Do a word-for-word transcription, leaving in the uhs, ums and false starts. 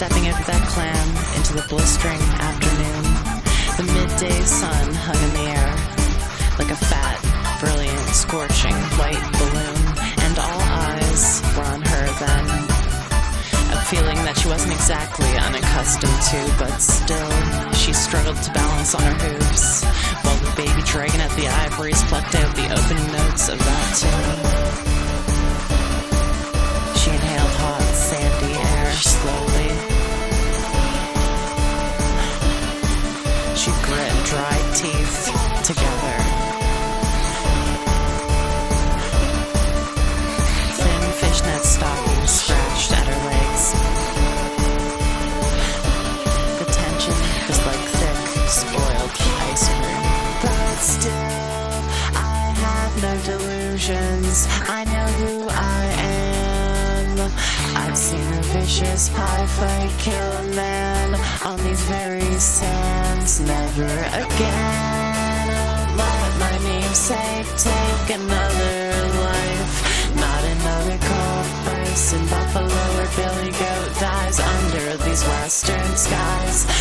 Stepping over that clam into the blistering afternoon, the midday sun hung in the air like a fat, brilliant, scorching white balloon, and all eyes were on her then. A feeling that she wasn't exactly unaccustomed to, but still she struggled to balance on her hooves, while the baby dragon at the ivories plucked out the opening notes of that tune. She inhaled hot, sandy air slowly. She grit dried teeth together. Thin fishnet stockings scratched at her legs. The tension was like thick, spoiled ice cream. But still, I have no delusions. I know who I am. I've seen a vicious pie fight kill a man on these very sands. Never again. Let my namesake take another life. Not another cold face in Buffalo where Billy Goat dies under these western skies.